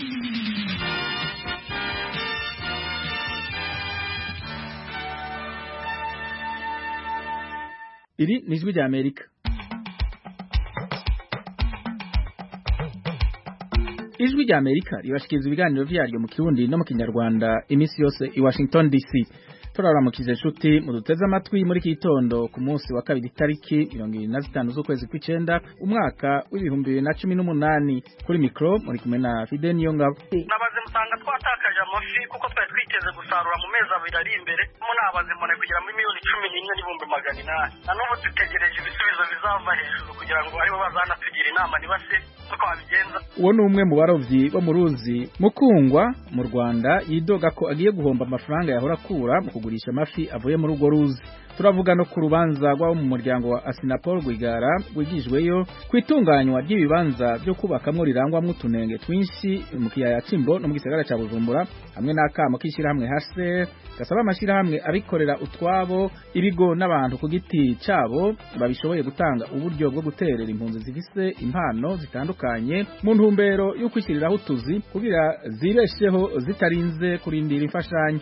Iri ni ijwi rya Amerika. Ijwi rya Amerika ribashikiriza ibiganiro vyaryo mu Kirundi no mu Kinyarwanda iminsi yose i Washington DC. Turaramukije inshuti muduteze amatwi muri kitondo ku munsi wa kabiri tariki 25 z'ukwezi kw'icenda umwaka w'2018 kuri micro muri kumwe na Fidel Niyongabo. Nabaze musanga twatakaje amafi kuko twari twiteze gusarura mu mezi abiri ari imbere mo nabaze mbone kugira muri miliyoni 11 n'ibihumbi 800 nanubu dutegereje ibisubizo bizava hejuru kugira ngo aribo bazana tugira inama nibase uko babigenza. Uwo ni umwe mu barovyi bo mu ruzi Mukungwa mu Rwanda yidoga ko agiye guhomba amafaranga yahora akura mu kugurisha amafi avuye muri urwo ruzi. Turavuga no ku rubanza rw'abo mu muryango wa Asinapol Rwigara rwigijweyo kwitunganywa ry'ibibanza byo kubakamwo rirangwamwo utunenge twinshi mu kiyaya Cimbo no mu gisagara ca Bujumbura hamwe n'akamo k'ishirahamwe HCR gasaba amashirahamwe abikorera utwabo ibigo n'abantu ku giti cabo babishoboye gutanga uburyo bwo guterera impunzi zifise impano zitandukanye mu ntumbero yo kwishyiriraho utuzi kugira zibesheho zitarinze kurindira imfashanyo.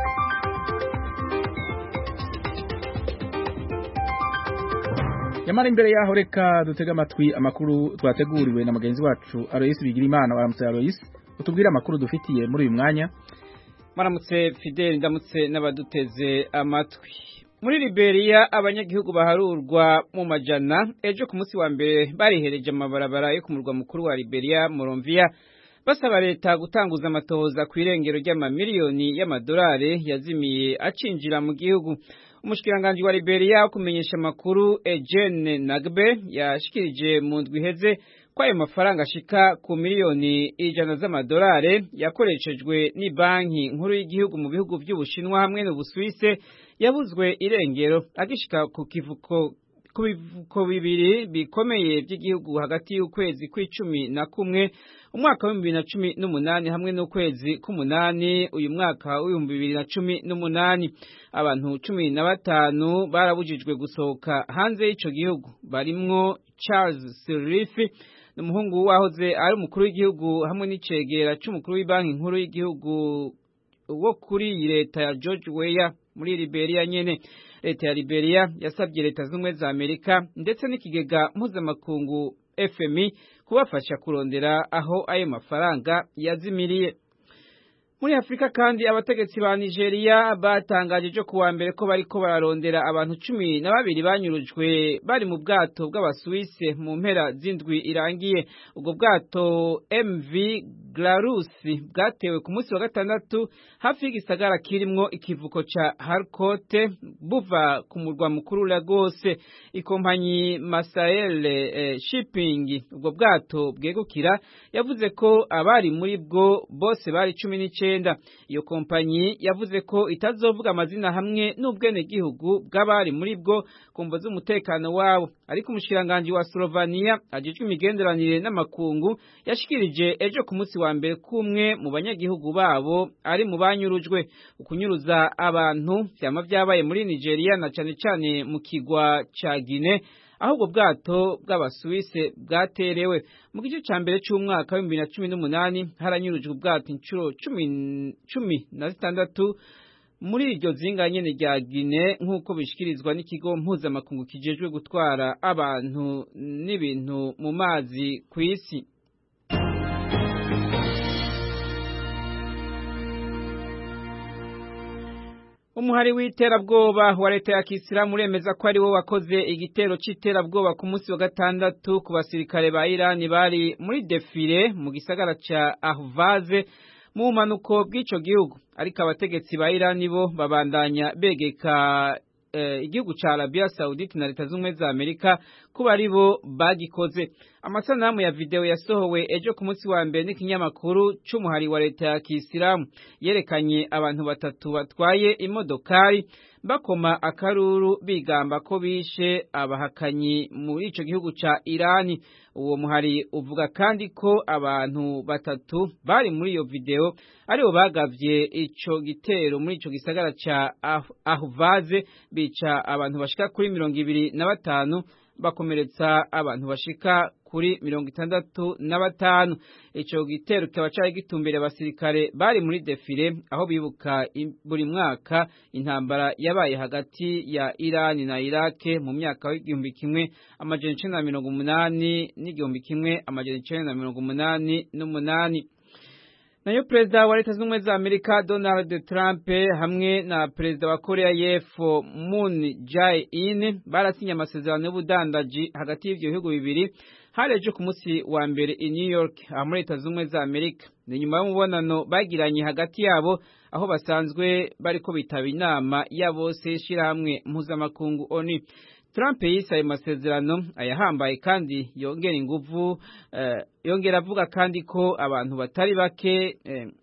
Yamara imbere yaho reka dutega amatwi amakuru twateguriwe na mugenzi wacu Alois Bigirimana. Waramutse Alois, utubwira amakuru dufitiye muri uyu mwanya. Maramutse Fidel, ndamutse n'abaduteze amatwi. Muri Liberia abanyagihugu baharurwa mu majana ejo ku munsi wa mbere barihereje amabarabara yo ku murwa mukuru wa Liberia Monrovia basaba leta gutanguza amatohoza ku irengero ry'amamiliyoni y'amadolari yazimiye acinjira mu gihugu. Umushikiranganje wa Liberia kumenyesha makuru Eugene Nagbe yashikirije mu ndwi iheze ko ayo mafaranga ashika ku miliyoni 100 z'amadolari yakoreshejwe ni banki nkuru y'igihugu mu bihugu by'Ubushinwa hamwe n'Ubusuwise yabuzwe irengero agishika ku bivuko bibiri bikomeye by'igihugu hagati y'ukwezi kw'icumi na kumwe umwaka wa 2018 hamwe n'ukwezi k'umunani uyu mwaka wa 2018. Abantu 15 barabujijwe gusohoka hanze y'ico gihugu barimwo Charles Sirleaf n'umuhungu wahoze ari umukuru w'igihugu hamwe n'icegera c'umukuru w'ibanki nkuru y'igihugu wo kuri leta ya George Weah muri Liberia nyene. Leta ya Liberia yasabye leta z'umwe za Amerika ndetse n'ikigega mpuzamakungu FMI kubafasha kurondera aho ayo mafaranga yazimiriye. Muri Afrika kandi abategetsi ba Nigeria batangaje jo kuwa mbere ko bariko bararondera abantu 12 banyurujwe bari mu bwato bw'Abasuwise mu mpera z'indwi irangiye. Ubwo bwato MV Glarus bwatewe ku munsi wa gatandatu hafi y'igisagara kirimwo ikivuko ca Harcourt buva ku murwa mukuru Lagos. Ikompanyi Masael Shipping ubwo bwato bwegukira yavuze ko abari muri bwo bose bari 19. Iyo kompanyi yavuze ko itazovuga amazina hamwe n'ubwene gihugu bw'abari muri bwo kumva z'umutekano wabo, ariko umushiranganje wa Slovenia ajejwe imigenderanire n'amakungu yashikirije ejo ku munsi wa mbere kumwe mu banyagihugu babo ari mu banyurujwe. Ukunyuruza abantu byama byabaye muri Nigeria na cane cane mu kigwa ca Guinea ahubwo bwato bw'Abasuwise bwaterewe. Mu gice ca mbere c'umwaka wa 2018 haranyurujwe ubwato incuro 16 muri iryo zinga nyene rya Guinea nk'uko bishikirizwa n'ikigo mpuzamakungu kijejwe gutwara abantu n'ibintu mu mazi kw'isi. Umuhari w'iterabwoba wa leta ya Kisilamu uremeza ko ari wo wakoze igitero c'iterabwoba ku munsi wa gatandatu ku basirikare ba Iran bari muri defile mu gisagara ca Ahvaz mu manuko bw'ico gihugu, ariko abategetsi ba Iran bo babandanya begeka igihugu ca Arabia Saudite na leta z'umwe za Amerika kuba ari bo bagikoze. Amasanamu ya video yasohowe ejo ku munsi wa mbere n'ikinyamakuru c'umuhari wa leta ya Kisilamu yerekanye abantu batatu batwaye imodokari bakoma akaruru bigamba ko bishe abahakanyi muri ico gihugu ca Irani. Uwo muhari uvuga kandi ko abantu batatu bari muri iyo video aribo bagavye ico gitero muri ico gisagara ca Ahvaz bica abantu bashika kuri 25 bakomeretsa abantu bashika kuri 65. Ico gitero kikaba cari gitumbere abasirikare bari muri defile aho bibuka buri mwaka intambara yabaye hagati ya Iran na Iraq mu myaka w'igihumbi kimwe amajana 1980 n'igihumbi kimwe amajana 1988. Nayo Perezida wa Leta Zunze Ubumwe za Amerika Donald Trump hamwe na Perezida wa Korea y'Epfo Moon Jae-in barasinye amasezerano y'ubudandaji hagati y'ivyo bihugu bibiri hareje ku munsi wa mbere i New York muri Leta Zunze Ubumwe za Amerika. Ni nyuma y'umubonano bagiranye hagati yabo aho basanzwe bariko bitaba inama ya bose shirahamwe mpuzamakungu ONU. Trump yise ayo masezerano ayahambaye kandi yongera avuga kandi ko abantu batari bake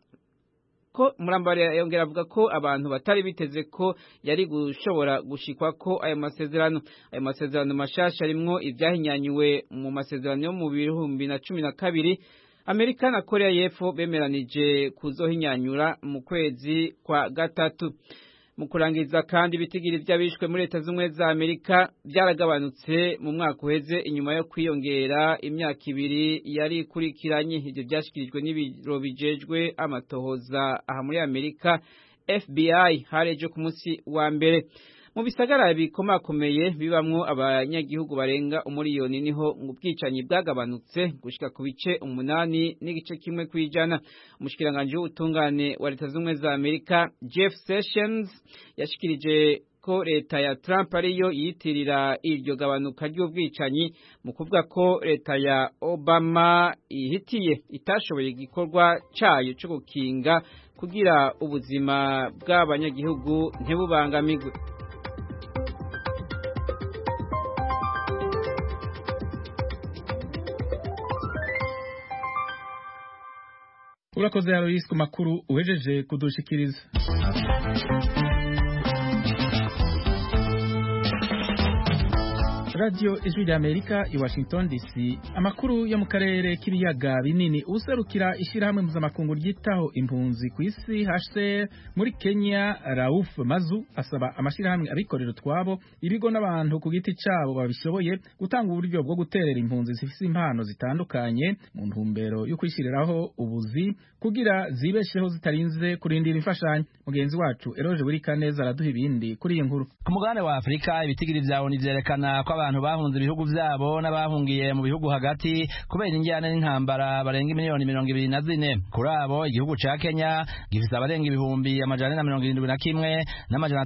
yongera avuga ko abantu batari biteze ko yari gushobora gushikwa ko ayo masezerano mashasha arimwo ivyahinyanyuwe mu masezerano yo mu 2012 Amerika na Korea y'Epfo bemeranije kuzohinyanyura mu kwezi kwa gatatu. Mu kurangiza kandi ibitigiri by'abishwe muri Leta Zunze Ubumwe za Amerika byaragabanutse mu mwaka uheze inyuma yo kwiyongera imyaka ibiri yari kurikiranye. Ibyo byashikirijwe n'ibiro bijejwe amatohoza aha muri Amerika FBI hareje ku munsi wa mbere. Mu bisagara bikomakomeye bibamwo abanyagihugu barenga umuriyoni niho ubwicanyi bwagabanutse gushika ku bice 8.1 kwijana. Umushikiranganje w'ubutungane wa Leta Zunze Ubumwe za Amerika Jeff Sessions yashikirije ko leta ya Trump ariyo yitirira iryo gabanuka ry'ubwicanyi mu kuvuga ko leta ya Obama ihitiye itashoboye igikorwa cayo cyo gukinga kugira ubuzima bw'abanyagihugu ntibubangamigwe. Urakoze Alois ku makuru uhejeje kudushikiriza. Radio Ijwi ry'Amerika i Washington DC. Amakuru yo mu karere k'ibiyaga binini userukira ishirahamwe mpuzamakungu ryitaho impunzi ku isi HCR muri Kenya Rauf Mazu asaba amashirahamwe abikorera twabo ibigo n'abantu ku giti cabo babishoboye gutanga uburyo bwo guterera impunzi zifise impano zitandukanye mu ntumbero yo kwishiriraho ubuzi kugira zibesheho zitarinze kurindira imfashanyo. Mugenzi wacu Eroje Burikaneza araduha ibindi kuri iyi nkuru. Ku mugabane wa Afrika ibitigiri vyawo nivyerekana ko abantu bahunze ibihugu vyabo n'abahungiye mu bihugu hagati kubera injyana n'intambara barenga miliyoni 24. Kuri abo igihugu ca Kenya gifise abarenga ibihumbi amajana 171 n'amajana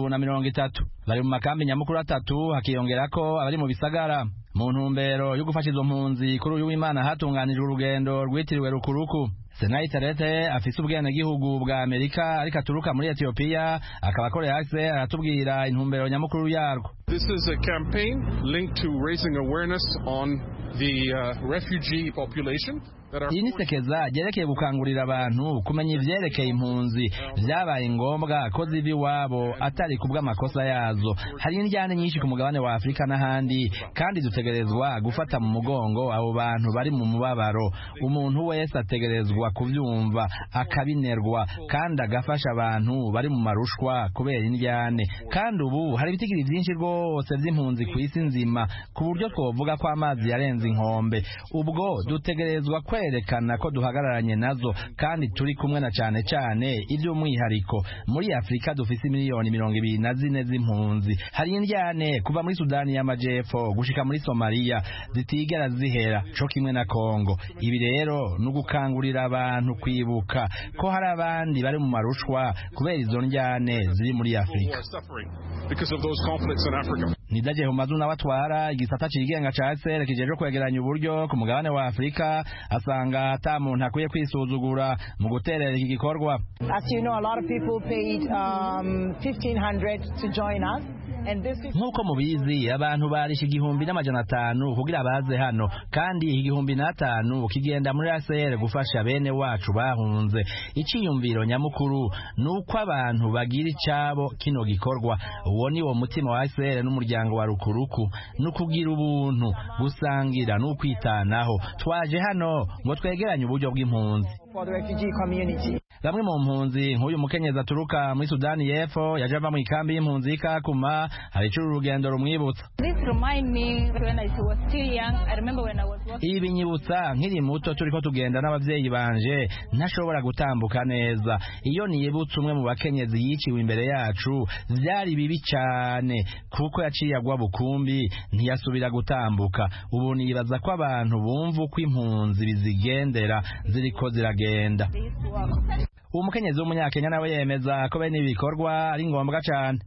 330 bari mu makambi nyamukuru 3 hakiyongerako abari mu bisagara. Mu ntumbero yo gufasha izo mpunzi kuri uyu w'Imana hatunganijwe urugendo rwitiriwe Rukuruku. Senai Terete afise ubwene gihugu bwa Amerika ariko aturuka muri Ethiopia akaba akorera hase aratubwira intumbero nyamukuru yarwo. This is a campaign linked to raising awareness on the refugee population. Iyi ni sekeza ryerekeye gukangurira abantu kumenya ivyerekeye impunzi vyabaye ngombwa ko ziva iwabo atari kubw'amakosa yazo. Hari indyane nyinshi ku mugabane wa Afrika n'ahandi kandi dutegerezwa gufata mu mugongo abo bantu bari mu mubabaro. Umuntu wese ategerezwa kuvyumva akabinerwa kandi agafasha abantu bari mu marushwa kubera indyane. Kandi ubu hari ibitigiri vyinshi rwose vy'impunzi ku isi nzima ku buryo twovuga ko amazi yarenze inkombe. Ubwo dutegerezwa kwerekana ko duhagararanye nazo kandi turi kumwe na cane ivy'umwihariko muri Afrika dufise miliyoni 24 z'impunzi. Hari indyane kuva muri Sudani y'Amajepfo gushika muri Somalia zitigera zihera co kimwe na Kongo. Ibi rero n'ugukangurira abantu kwibuka ko hari abandi bari mu marushwa kubera izo ndyane ziri muri Afrika. Nidaje Humazu n'abatwara igisata cigenga ca HCR kijeje kwegeranya uburyo ku mugabane wa Afrika asanga ata muntu akwiye kwisuzugura mu guterera iki gikorwa. As you know, a lot of people paid $1,500 to join us. Nkuko mubizi abantu barisha 1,500 kugira baze hano kandi 1,500 kigenda muri HCR gufasha bene wacu bahunze. Iciyumviro nyamukuru nuko abantu bagira icabo kino gikorwa. Uwo ni wo mutima wa HCR n'umuryango wa Rukuruku nukugira ubuntu gusangira n'ukwitanaho. Twaje hano ngo twegeranye uburyo bw'impunzi. Bamwe mu mpunzi nk'uyu mukenyeza turuka muri Sudani y'Epfo yaje ava mu ikambi y'impunzi Kakuma hari ico urugendo rumwibutsa. Ibi binyibutsa nkiri muto turiko tugenda n'abavyeyi banje ntashobora gutambuka neza. Iyo niyibutsa umwe mu bakenyezi yiciwe imbere yacu vyari bibi cane kuko yaciye agwa bukumbi ntiyasubira gutambuka. Ubu nibaza ko abantu bumva uko impunzi bizigendera ziriko ziragenda. Umukenyezi w'umunyakenya nawe yemeza ko bene ibikorwa ari ngombwa cane.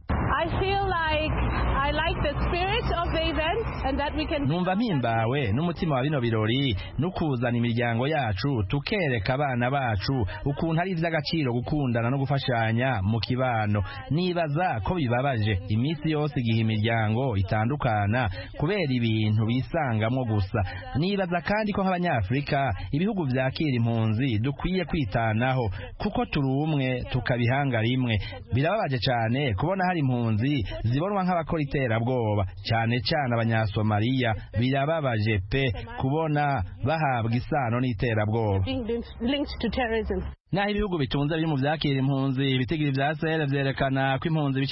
Numva mpimbawe n'umutima wa bino birori n'ukuzana imiryango yacu tukereka abana bacu ukuntu ari ivy'agaciro gukundana no gufashanya mu kibano. Nibaza ko bibabaje iminsi yose igihe imiryango itandukana kubera ibintu bisangamwo gusa. Nibaza kandi ko nk'abanyafrika ibihugu vyakira impunzi dukwiye kwitanaho kuko turi umwe tukabihanga rimwe. Birababaje cane kubona hari impunzi zibonwa nk'abakora iterabwoba cyane cyane abanyasomaliya. Birababaje pe kubona bahabwa isano n'iterabwoba. Naho ibihugu bitunze biri mu vyakira impunzi ibitigiri vya sere vyerekana ko impunzi ibice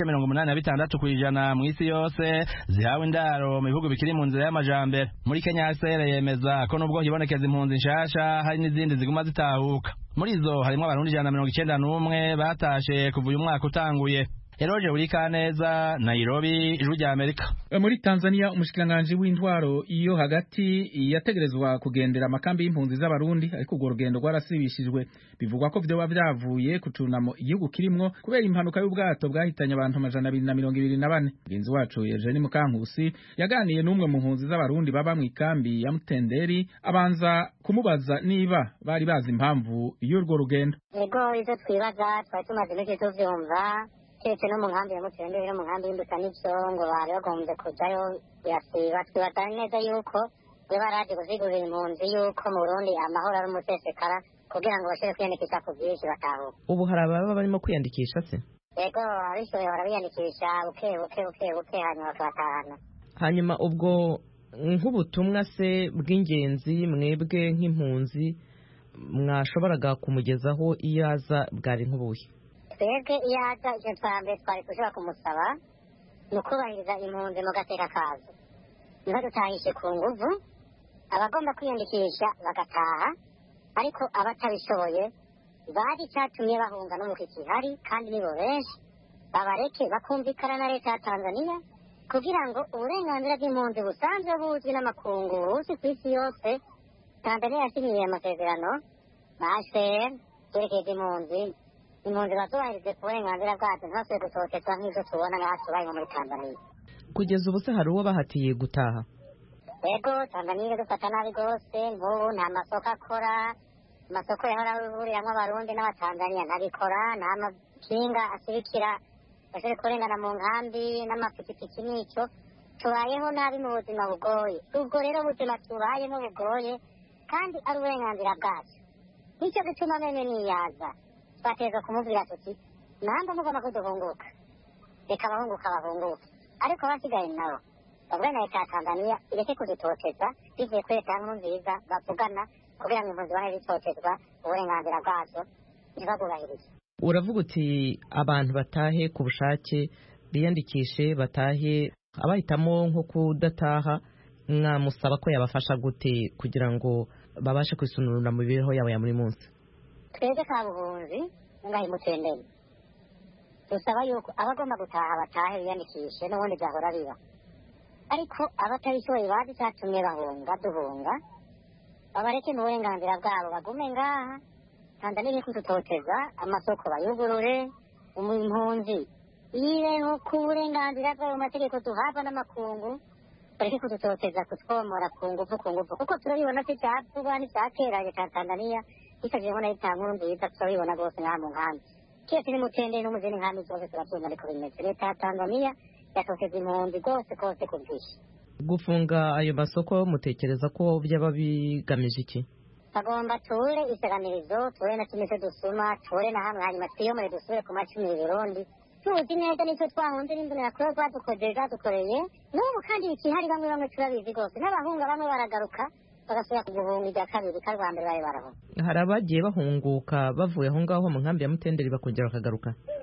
86% mu isi yose zihawe indaro mu bihugu bikiri mu nzira y'amajambere. Muri Kenya sere yemeza ko nubwo hibonekeza impunzi nshasha hari n'izindi ziguma zitahuka. Muri zo harimo abarundi 191 batashe kuva uyu mwaka utanguye. Eroje Urikaneza, Nairobi, Ijwi rya Amerika. Muri Tanzania umushikiranganje w'intwaro iyo hagati yategerezwa kugendera amakambi y'impunzi z'abarundi ariko urwo rugendo rwarasibishijwe. Bivugwa ko vyoba vyavuye kucunamo igihugu kirimwo kubera impanuka y'ubwato bwahitanye abantu 224. Mugenzi wacu Eugene Mukankusi yaganiye n'umwe mu mpunzi z'abarundi baba mu ikambi ya Mutenderi abanza kumubaza niba bari bazi impamvu y'urwo rugendo. Ego izo twibaza twari tumaze igihe tuvyumva keretse no mu nkambi ya Mutenderi no mu nkambi y'Imbuta n'ivyo ngo bari bagombye kujayo birasiba. Twibaza neza yuko iyo baraje kuzigurira impunzi yuko mu Burundi amahoro ari umusesekara kugira ngo bashobore kwiyandikisha ku bwinshi batahuka. Ubu hari ababa barimo kwiyandikisha se? Ego abishoboye barabiyandikisha buke hanyuma bakabatahana. Hanyuma ubwo nk'ubutumwa se bw'ingenzi mwebwe nk'impunzi mwashoboraga kumugezaho iyo aza bwari nk'ubuhe? Twebwe iyo aza icyo twambere twari kushobora kumusaba ni ukubahiriza impunzi mu gateka kazo. Niba dutahishe ku nguvu abagomba kwiyandikisha bagataha ariko abatabishoboye bari cyatumye bahunga n'umuko kihari kandi nibo benshi babareke bakumvikana na leta ya Tanzania kugira ngo uburenganzira bw'impunzi busanzwe buzwi n'amakungu buzwi ku isi yose. Tanzania yasinyiye amasezerano HCR yerekeye impunzi bazubahirize ku burenganzira bwazo ntibasubire gusohokeshwa nk'ibyo tubona nk'aho tubaye muri Tanzania. Kugeza ubu se hari uwo bahatiye gutaha? Ego Tanzania dufata nabi rwose. Nk'ubu nta masoko akora, amasoko yahora ahuriramwo abarundi n'abatanzania ntabikora, nta makinga asirikira bashobore kurengana mu nkambi n'amapikipiki n'icyo. Tubayeho nabi mu buzima bugoye. Ubwo rero ubuzima tubayemo bugoye kandi ari uburenganzira bwacu. Nicyo gituma mene niyaza twateza kumubwira tuti namba mugomba kuduhunguka, reka abahunguka bahunguke, ariko abasigaye nabo bavuga na leta ya Tanzania ireke kudutoteza bivuye kuri leta nziza bavugana kugira ngo impunzi bahe zitotezwa uburenganzira bwazo ntibabwubahirize. Uravuga uti abantu batahe ku bushake biyandikishe batahe, abahitamo nko kudataha mwamusaba ko yabafasha gute kugira ngo babashe kwisununura mu mibereho yabo ya buri munsi? Twebwe kabuhunzi ngahe Mutenderi dusaba yuko abagomba gutaha batahe biyandikishe n'ubundi byahora biba, ariko abatabishoboye bazi cyatumye duhunga babareke mu burenganzira bwabo bagume ngaha. Tanzania iri kudutoteza, amasoko bayugurure, impunzi ibeho ku burenganzira bwabo mu mategeko duhabwa n'amakungu, bareke kudutoteza kutwomora ku nguvu kuko turabibona ko icyavuga n'icyakera leta ya Tanzania itajeho na leta nziza turabibona rwose ngaha mu nkambi. Kiyose ni Mutenderi no mu zindi nkambi zose turabyumva ariko bimeze. Leta ya Tanzania yatoteza impunzi rwose ku bwinshi. Gufunga ayo masoko mutekereza ko byaba bigamije iki? Bagomba ture isaganirizo, ture na kimwe dusuma, ture na hamwe hanyuma twiyomore dusubire ku macumi y'Uburundi. Tuzi neza nicyo twahunze n'imbonera kure badukoreye n'ubu kandi ikihari bamwe turabizi rwose. N'abahunga bamwe baragaruka bagasubira kuguhunga irya kabiri kandi wa mbere bari barahunga. Hari abagiye bahunguka bavuye aho ngaho mu nkambi ya Mutenderi bakongera bakagaruka?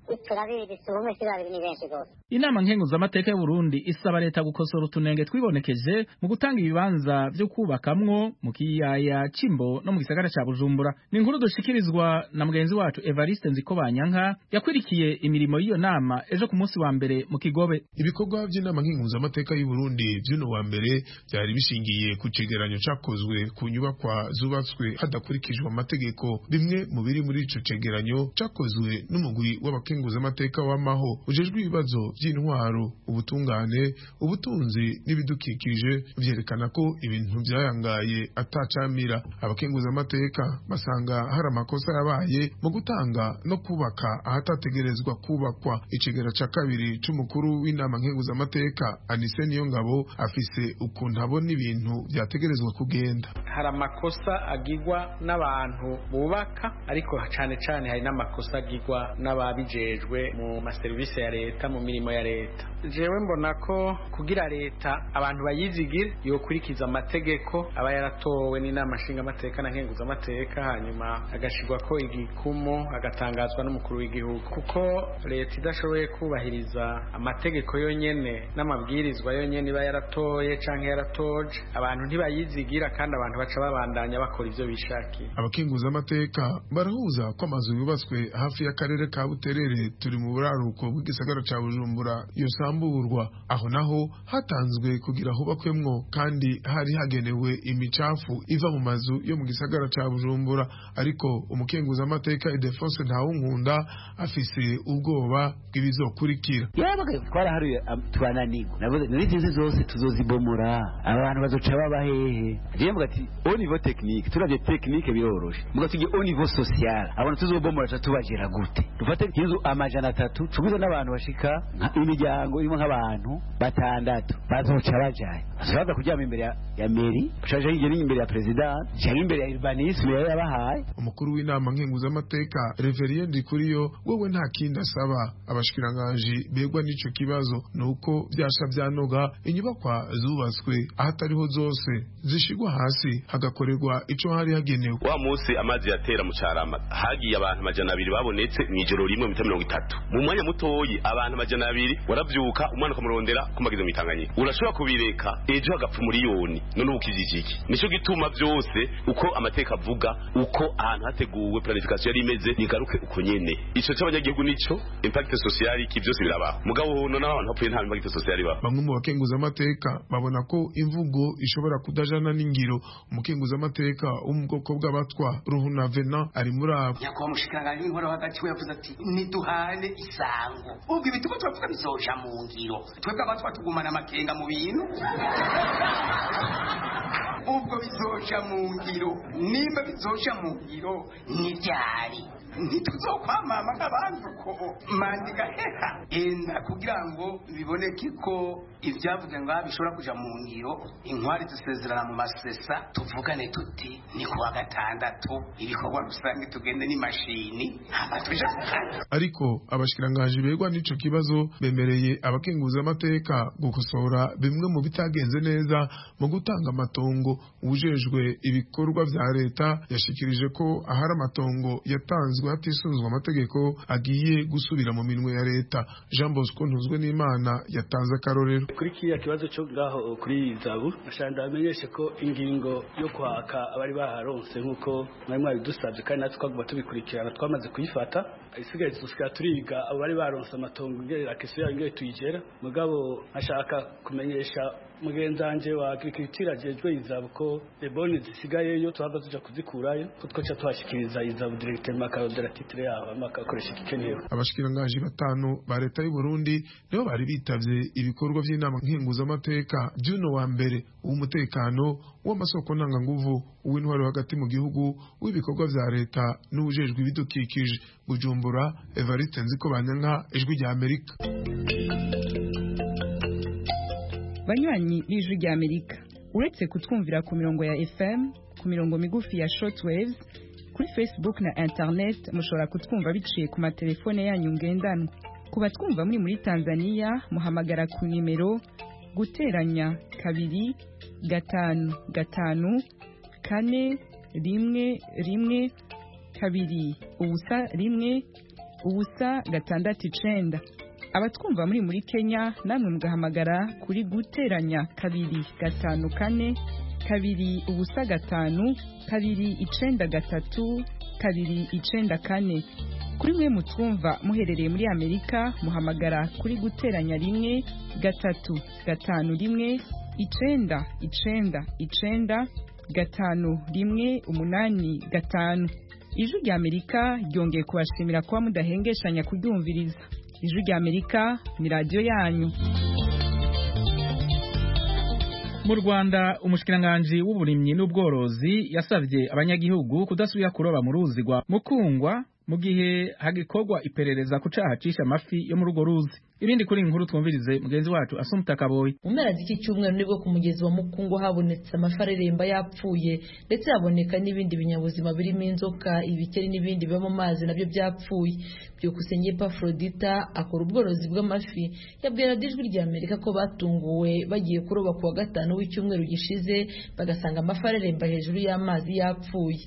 turabizi si umwe si babiri ni benshi rwose. Inama nkenguzamateka y'u Burundi isaba leta gukosora utunenge twibonekeje mu gutanga ibibanza vyo kubakamwo mu kiyaya Cimbo no mu gisagara ca Bujumbura. Ni inkuru dushikirizwa na mugenzi wacu Evariste Nzikobanyanka yakwirikiye imirimo y'iyo nama ejo ku munsi wa mbere mu Kigobe. Ibikorwa by'inama nkenguzamateka y'u Burundi by'uno wa mbere byari bishingiye ku cegeranyo cakozwe ku nyubakwa zubatswe hadakurikijwe amategeko. Bimwe mu biri muri ico cegeranyo cakozwe n'umugwi w'abakenguzamateka w'amaho ujejwe ibibazo by'intwaro, ubutungane, ubutunzi n'ibidukikije vyerekana ko ibintu byayangaye atacamira. Abakenguzamateka basanga hari amakosa yabaye mu gutanga no kubaka ahatategerezwa kubakwa. Icegera ca kabiri c'umukuru w'inama nkenguzamateka Anise Niyongabo afise ukuntu abona ibintu vyategerezwa kugenda. Hari amakosa agirwa n'abantu bubaka, ariko cane cane hari n'amakosa agirwa n'ababijejwe mu maserivisi ya leta, mu mirimo ya leta. Jewe mbona ko kugira leta abantu bayizigire yokurikiza amategeko aba yaratowe n'inama nshingamateka na nkenguzamateka, hanyuma agashirwa ko igikumu agatangazwa n'umukuru w'igihugu. Kuko leta idashoboye kubahiriza amategeko yonyene n'amabwirizwa yonyene iba yaratoye canke yaratoje, abantu ntibayizigira kandi abantu baca babandanya bakora ivyo bishakiye. Abakenguzamateka barahuza ko amazu yubatswe hafi y'akarere ka Buterere turi mu buraruko bw'igisagara ca Bujumbura yosamburwa. Aho naho hatanzwe kugira hubakwemwo kandi hari hagenewe imicafu iva mu mazu yo mu gisagara ca Bujumbura, ariko umukenguzamateka Idefonse Ntawunkunda afise ubwoba bw'ibizokurikira. Yabaga twaraharuye twananirwa navuze n'izi zose tuzozibomora, abantu bazoca baba hehe. Je mvuga ati au niveau technique turavye technique biroroshe, mvuga tujye au niveau social abantu tuzobomora tubagera gute. Dufate inzu amajana 3 tuguze n'abantu bashika imiryango irimo nk'abantu 6 bazoca bajaye, bazaza kuryama imbere ya meri, ushaje hirya imbere ya president cyangwa imbere ya urbanisme yabahaye. Umukuru w'inama nkenguzamateka Reverien Ndikuriyo wowe nta kindi asaba abashikiranganje begwa n'ico kibazo, nuko byasha byanoga inyubakwa zubatswe ahatariho zose zishigwa hasi hagakorerwa ico hari hagenewe. Wa munsi amazi yatera mu Carama hagiye abantu 200 babonetse mw'ijoro rimwe mu 30 mu mwanya mutoyi, abantu 200 waravyuka umwana ukamurondera kumagize mwitanganye, urashobora kubireka ejo hagapfa miliyoni. None ubukiziki nico gituma byose uko amateka avuga, uko ahantu hateguwe planification yari imeze nigaruke uko nyene. Ico cy'abanyagihugu nico impact social ki byose birabaho, mugabo none abantu hapfuye nta impact social ba. Bamwe mu bakenguzamateka babona ko imvugo ishobora kudajana n'ingiro. Umukenguzamateka wo mu bwoko bw'abatwa Ruhuna Vena ari muri abo. Nyakwa mushikiranganje inkora hagati we yavuze ati niduhane isango, ubwo ibituko twavuga bizoja mu ngiro, twebwe abatwa tugumana amakenga mu bintu ubwo bizoja mu ngiro. Nimba bizoja mu ngiro nibyari ntituzokwamama nk'abantu ko mandiga heha enda kugira ngo biboneke ko ibyavuze ngo bishobora kuja mu ngiro. Intwari dusezerana mu masesa tuvugane tuti ni kuwa 6 ibikorwa rusange tugende n'imashini abatuje kukanya. Ariko abashikiranganje begwa n'ico kibazo bemereye abakenguzamateka gukosora bimwe mu bitagenze neza mu gutanga amatongo. Ujejwe ibikorwa vya leta yashikirije ko ahari amatongo yatanzwe hatisunzwe amategeko agiye gusubira mu minwe ya leta. Jean Bosco Ntuzwe n'Imana yatanze akarorero kuri kiya kibazo cyo ngaho kuri Zabu. Ashanda amenyeshe ko ingingo yo kwaka abari baharonse nkuko mwari dusabye kandi natwe twagomba tubikurikirana twamaze kuyifata. Isigaye tusikira turiga abari baronse amatongo ngera kesiya ingeye tuyigera. Mugabo ashaka kumenyesha mugenzanje wa agriculture jejwe Izabu ko eboni zisigayeyo twaba tuja kuzikurayo kutwoca twashikiriza Izabu directeur makadera titre yabo amakakoresha kikenewe. Abashikiranganje 5 ba leta y'u Burundi nibo bari bitavye ibikorwa by'inama nkenguzamateka by'uno wa mbere w'umutekano w'amasoko ntanganguvu uw'intwaro hagati mu gihugu w'ibikorwa vya leta n'ubujejwe ibidukikije. Bujumbura, Evariste Nzikobanyanka, Ijwi rya Amerika. Banywanyi b'Ijwi rya Amerika, uretse kutwumvira ku mirongo ya FM, ku mirongo migufi ya shortwaves, kuri Facebook na internet mushobora kutwumva biciye ku matelefone yanyu ngendanwa. Kuba twumva muri Tanzania muhamagara ku nimero guteranya 2 5 5 4 1 1 2 ubusa 1 *669. Abatwumva muri Kenya namwe mugahamagara kuri guteranya 254 205 293 294. Kuri mwe mutwumva muherereye muri Amerika muhamagara kuri guteranya 1 351 999 5 Ijwi rya Amerika ryongeye kubashimira kuba mudahengeshanya kuryumviriza. Ijwi rya Amerika ni radio yanyu. Mu Rwanda umushikiranganje w'uburimyi n'ubworozi yasavye abanyagihugu kudasubira kuroba mu ruzi rwa Mukungwa mu gihe hagikorwa iperereza ku caha cisha amafi yo mu rugo ruzi. Ibindi kuri inkuru twumvirize mugenzi wacu Asumta Kaboyi. Umera ziki cyumweru nibwo ku mugezi wa Mukungwa habonetse amafareremba yapfuye ndetse haboneka n'ibindi binyabuzima birimo inzoka, ibikeri n'ibindi biba mu mazi nabyo byapfuye. Byukusenge Epafrodita akora ubworozi bw'amafi yabwira Ijwi rya Amerika ko batunguwe bagiye kuroba ku wa gatanu w'icyumweru gishize bagasanga amafareremba hejuru y'amazi yapfuye.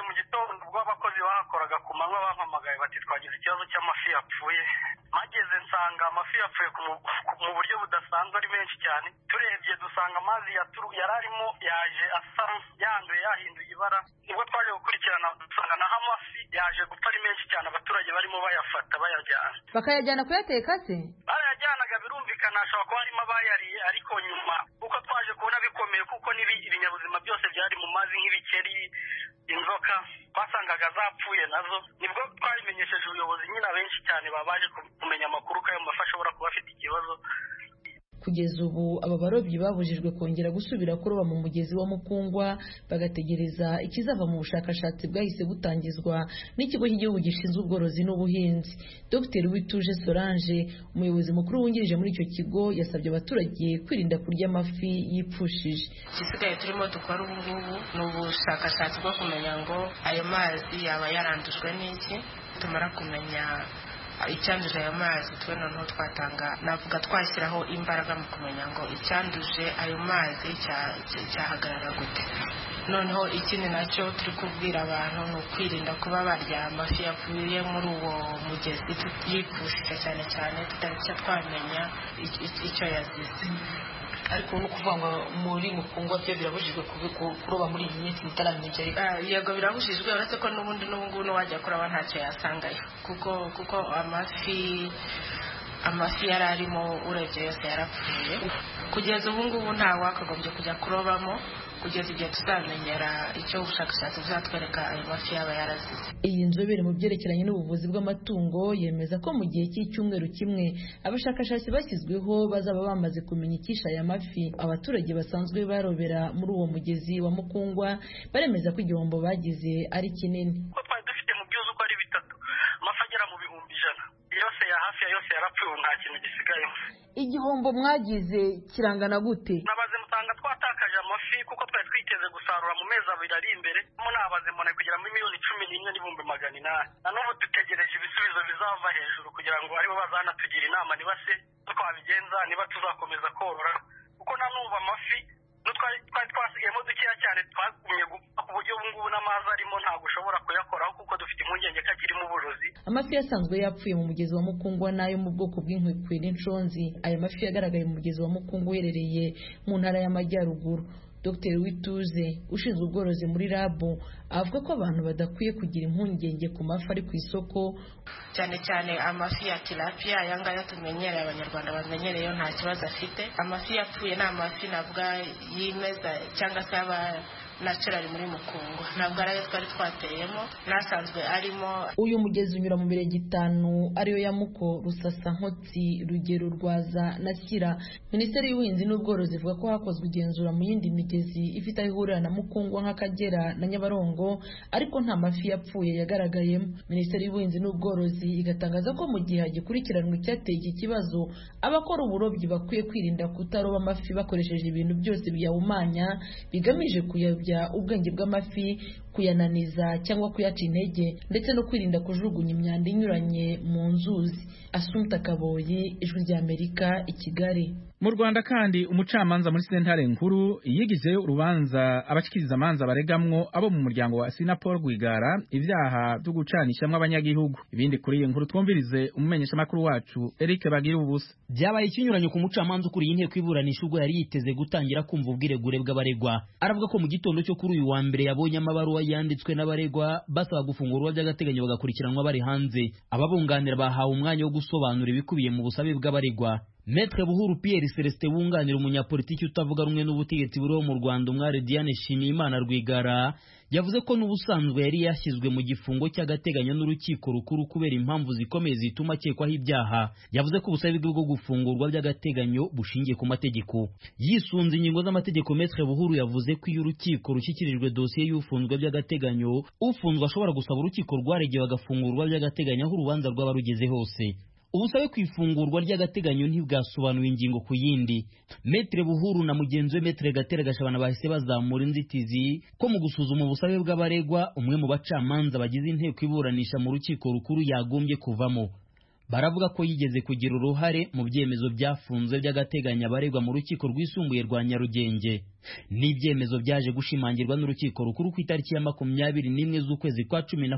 Bakoraga ku manywa bampamagaye bati twagize ikibazo cy'amafi yapfuye. Mageze nsanga amafi yapfuye mu buryo budasanzwe ari menshi cyane. Turebye dusanga amazi yararimo yaje asa yanduye yahinduye ibara. Nibwo twaje gukurikirana dusanga naho amafi yaje gupfa ari menshi cyane, abaturage barimo bayafata bayajyana. Bakayajyana kuyateka se? Barayajyanaga birumvikana ashobora kuba harimo abayariye, ariko nyuma uko twaje kubona bikomeye kuko ibinyabuzima byose byari mu mazi nk'ibikeri, inzoka basangaga zapfuye nazo, nibwo twabimenyesheje ubuyobozi nyine benshi cyane babaje kumenya amakuru ko ayo mafi ashobora kuba afite ikibazo. Kugeza ubu aba barobyi babujijwe kongera gusubira kuroba mu mugezi wa Mukungwa bagategereza ikizava mu bushakashatsi bwahise butangizwa n'ikigo cy'igihugu gishinzwe ubworozi n'ubuhinzi. Dr. Wituje Solange umuyobozi mukuru wungirije muri icyo kigo yasabye abaturage kwirinda kurya amafi yipfushije. Igisigaye turimo dukora ubu ngubu ni ubushakashatsi bwo kumenya ngo ayo mazi yaba yarandujwe n'iki. Tumara kumenya icyanduje ayo mazi twe noneho navuga twashyiraho imbaraga mu kumenya ngo icyanduje ayo mazi cyahagarara gute. Noneho ikindi nacyo turi kubwira abantu ni ukwirinda kuba barya amafi yavuye muri uwo mugezi yipfushije cyane cyane tutari twamenya icyo yazize. Ariko no kuvuga ngo muri Mukungwa byo birabujijwe kuroba muri iyi minsi mutaramenya. Yego birabujijwe, uretse ko n'ubundi n'ubungu wajya kuroba ntacyo yasangayo kuko amafi yari arimo urebye yose yarapfuye. Kugeza ubu ngubu nta wakagombye kujya kurobamo kugeza igihe tuzamenyera icyo ubushakashatsi buzatwereka ayo mafi yaba yarazize. Iyi nzobere mu byerekeranye n'ubuvuzi bw'amatungo yemeza ko mu gihe cy'icyumweru kimwe abashakashatsi bashyizweho bazaba bamaze kumenya icyisha aya mafi. Abaturage basanzwe barobera muri uwo mugezi wa Mukungwa baremeza ko igihombo bagize ari kinini. Twari dufite mu byuzi uko ari 3 amafi agera mu bihumbi 100 yose hafi ya yose yarapfuye, nta kintu gisigaye. Igihombo mwagize kirangana gute? Nabaze mutanga twatakaje amafi kuko twari twiteze gusarura mu mezi 2 ari imbere. Nabaze mbona kugira muri miliyoni 11,800. Na n'ubu dutegereje ibisubizo bizava hejuru kugira ngo aribo bazanatugira inama niba se twabigenza, niba tuzakomeza korora kuko nanumva amafi twari twasigayemo dukeya cyane, twagumye gupfa ku buryo ubu ngubu n'amazi arimo ntabwo ushobora kuyakoraho kuko dufite impungenge ko akiri mu burozi. Amafi yasanzwe yapfuye mu mugezi wa Mukungwa nayo mu bwoko bw'inkwekwe n'inshonzi. Ayo mafi yagaragaye mu mugezi wa Mukungwa uherereye mu ntara y'Amajyaruguru. Dr. Wituze ushinzwe ubworozi muri RAB avuga ko abantu badakwiye kugira impungenge ku mafi ari ku isoko, cyane cyane amafi ya tilapia yangaya tumenyereye, abanyarwanda bamenyereye nta kibazo afite. Amafi yapfuye ni amafi navuga yimeza cyangwa se aba natural muri Mukungwa, ntabwo arayo twari twateyemo, nasanzwe arimo. Uyu mugezi unyura mu mirenge 5 ariyo ya Muko, Rusasa, Nkotsi, Rugero, Rwaza na Shyira. Minisiteri y'Ubuhinzi n'Ubworozi ivuga ko hakozwe igenzura mu yindi migezi ifite aho ihurira na Mukungwa nk'Akagera na Nyabarongo, ariko nta mafi yapfuye yagaragayemo. Minisiteri y'Ubuhinzi n'Ubworozi igatangaza ko mu gihe hagikurikiranwa icyateye iki kibazo, abakora uburobyi bakwiye kwirinda kutaroba amafi bakoresheje ibintu byose biyahumanya bigamije kuyobya ubwenge bw'amafi, kuyananiza cyangwa kuyaca intege, ndetse no kwirinda kujugunya imyanda inyuranye mu nzuzi. Asumta Kaboyi, Ijwi ry'Amerika, i Kigali. mu Rwanda kandi umucamanza muri sentare nkuru yigize urubanza abashikiriza amanza baregamwo abo mu muryango wa Sinapol Rwigara ivyaha byo gucanishamwe abanyagihugu. Ibindi kuri iyi nkuru twumvirize umumenyesha makuru wacu Eric Bagira ubusa. Byabaye ikinyuranyo ku mucamanza ukuri inteko iburanisha ubwo yari yiteze gutangira kumva ubwiregure bw'abaregwa. Aravuga ko mu gitondo cyo kuri uyu wa mbere yabonye amabaruwa yanditswe n'abaregwa basaba gufungurwa by'agateganyo bagakurikiranwa bari hanze. Ababunganira bahawe umwanya wo gusobanura ibikubiye mu busabe bw'abaregwa. Maître Buhuru Pierre Celestin wunganira umunyapolitiki utavuga rumwe n'ubutegetsi buriho mu Rwanda umwari Diane Shimiyimana Rwigara yavuze ko n'ubusanzwe yari yashyizwe mu gifungo cy'agateganyo n'urukiko rukuru kubera impamvu zikomeye zituma akekwaho ibyaha. Yavuze ko ubusabe bwo gufungurwa by'agateganyo bushingiye ku mategeko. Yisunze ingingo z'amategeko, Maître Buhuru yavuze ko iyo urukiko rushyikirijwe dosiye y'ufunzwe by'agateganyo, ufunzwe ashobora gusaba urukiko rwaregeye bagafungurwa by'agateganyo aho urubanza rwaba rugeze hose. Ubusabe kwifungurwa ry'agateganyo ntibwasobanuye ingingo ku yindi. Maître Buhuru na mugenzi we Maître Gatera Gashabana bahise bazamura inzitizi ko mu gusuzuma ubusabe bw'abaregwa umwe mu bacamanza bagize inteko iburanisha mu rukiko rukuru yagombye kuvamo. Baravuga ko yigeze kugira uruhare mu byemezo byafunzwe by'agateganyo abaregwa mu rukiko rwisumbuye rwa Nyarugenge. N'ibyemezo byaje gushimangirwa n'urukiko rukuru ku itariki ya 21 z'ukwezi kwa 11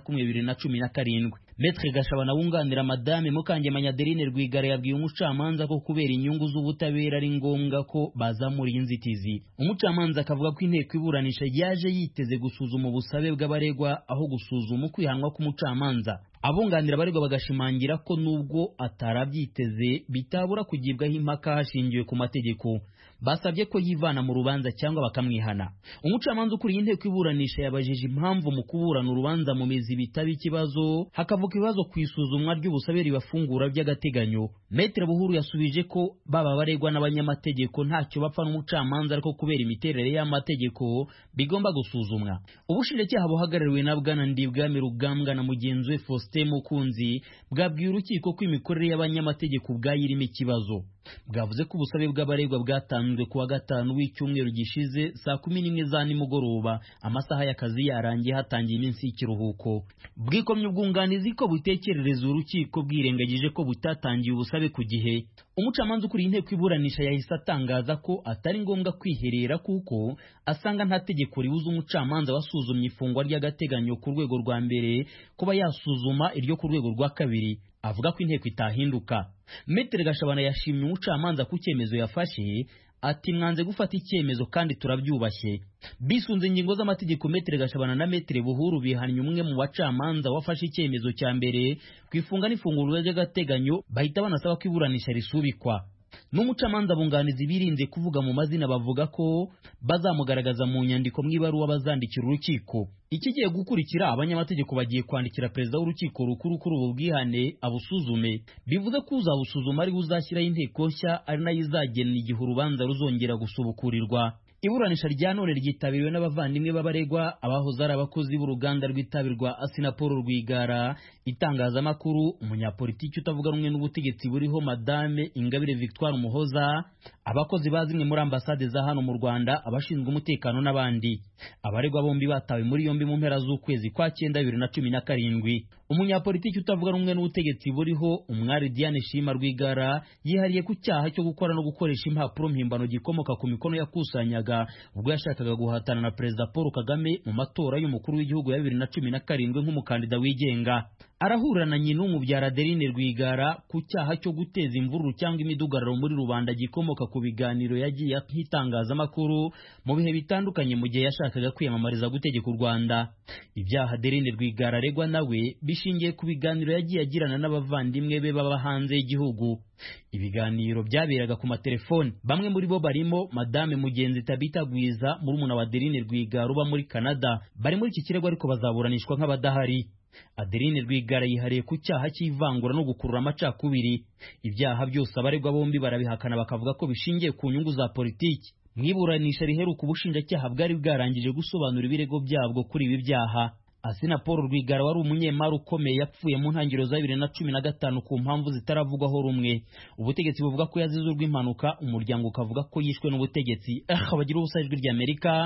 2017. Maître Gashabana wunganira Madame Mukangemanyi Adeline Rwigara yabwiye umucamanza ko kubera inyungu z'ubutabera ari ngombwa ko bazamura inzitizi. Umucamanza akavuga ko inteko iburanisha yaje yiteze gusuzuma ubusabe bw'abaregwa aho gusuzuma ukwihanwa k'umucamanza. Abunganira abaregwa bagashimangira ko nubwo atarabyiteze bitabura kugibwaho impaka hashingiwe ku mategeko. Basabye ko yivana mu rubanza cyangwa bakamwihana. Umucamanza ukuriye inteko iburanisha yabajije impamvu mu kuburana urubanza mu mizi bitaba ikibazo hakavuka ibibazo ku isuzumwa ry'ubusabe ribafungura by'agateganyo. Maître Buhuru yasubije ko baba baregwa n'abanyamategeko ntacyo bapfa n'umucamanza ariko kubera imiterere y'amategeko bigomba gusuzumwa. Ubushinjacyaha buhagarariwe na Bwana Ndibwami Rugambwa na mugenzi we Faustin Mukunzi bwabwiye urukiko ko imikorere y'abanyamategeko bwayirimo ikibazo. Bwavuze ko ubusabe bw'abaregwa bwatanzwe kuwa gatanu w'icyumweru gishize saa 11 za nimugoroba, amasaha y'akazi yarangiye hatangiye iminsi y'ikiruhuko. Bwikomye ubwunganizi ko butekerereza urukiko bwirengagije ko butatangiye ubusabe ku gihe. Umucamanza ukuriye inteko iburanisha yahise atangaza ko atari ngombwa kwiherera kuko asanga nta tegeko ribuza umucamanza wasuzumye ifungwa ry'agateganyo ku rwego rwa mbere kuba yasuzuma iryo ku rwego rwa kabiri. Avuga ko inteko itahinduka. Maître Gashabana yashimye umucamanza ku cyemezo yafashe ati mwanze gufata icyemezo kandi turabyubashye. Bisunze ingingo z'amategeko, Maître Gashabana na Maître Buhuru bihannye umwe mu bacamanza wafashe icyemezo cya mbere kwifunga n'ifungurwa ry'agateganyo bahita banasaba ko iburanisha risubikwa. N'umucamanza bunganizi birinze kuvuga mu mazina bavuga ko bazamugaragaza mu nyandiko mw'ibaruwa bazandikira urukiko. Ikigiye gukurikira abanyamategeko bagiye kwandikira perezida w'urukiko rukuru kuri ubu bwihane abusuzume. Bivuze ko uzabusuzuma ari uzashyiraho inteko nshya ari nayo izagena igihe urubanza ruzongera gusubukurirwa. Iburanisha rya none ryitabiriwe n'abavandimwe b'abaregwa abahoze ari abakozi b'uruganda rw'itabi rwa Sinapol Rwigara, itangazamakuru, umunyapolitiki utavuga rumwe n'ubutegetsi buriho Madame Ingabire Victoire Umuhoza, abakozi bazimwe muri ambasade za hano mu Rwanda, abashinzwe umutekano n'abandi. Abaregwa bombi batawe muri yombi mu mpera z'ukwezi kwa 9 2017. Umunyapolitiki utavuga rumwe n'ubutegetsi buriho umwari Diane Shima Rwigara yihariye ku cyaha cyo gukora no gukoresha impapuro mpimbano gikomoka ku mikono yakusanyaga ubwo yashakaga guhatana na Perezida Paul Kagame mu matora y'umukuru w'igihugu ya 2017 nk'umukandida wigenga. Arahura na nyina w'umubyara Adeline Rwigara ku cyaha cyo guteza imvururu cyangwa imidugararo muri rubanda gikomoka ku biganiro yagiye nk'itangazamakuru mu bihe bitandukanye mu gihe yashakaga kwiyamamariza gutegeka u Rwanda. Ibyaha Adeline Rwigara aregwa nawe bishingiye ku biganiro yagiye agirana n'abavandimwe be baba hanze y'igihugu. Ibiganiro byaberaga ku matelefone, bamwe muri bo barimo Madame Mugenzi Tabita Gwiza murumuna wa Adeline Rwigara uba muri Canada. Bari muri iki kirego ariko bazaburanishwa nk'abadahari. Adeline Rwigara yihariye ku cyaha cy'ivangura no gukurura amacakubiri. Ibyaha byose abaregwa bombi barabihakana bakavuga ko bishingiye ku nyungu za politiki. Mwiburanisha riheruka ubushinjacyaha bwari bwarangije gusobanura ibirego byabwo kuri ibi byaha. Sinapol Rwigara wari umunyemari ukomeye yapfuye mu ntangiriro za 2015 ku mpamvu zitaravugwaho rumwe. Ubutegetsi buvuga ko yazize urw'impanuka, umuryango ukavuga ko yishwe n'ubutegetsi. Abagira ubusajwi ry'Amerika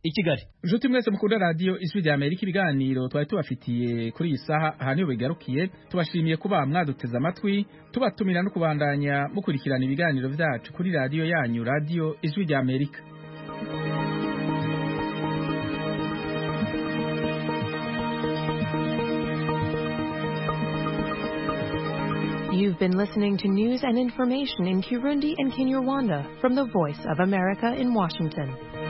i Kigali. Nshuti mwese mukunda radio Ijwi rya Amerika, ibiganiro twari tubafitiye kuri iyi saha aha niho bigarukiye. Tubashimiye kuba mwaduteze amatwi, tubatumira no kubandanya mukurikirana ibiganiro vyacu kuri radio yanyu, radio Ijwi rya Amerika. You've been listening to news and information in Kirundi and Kinyarwanda from the Voice of America in Washington.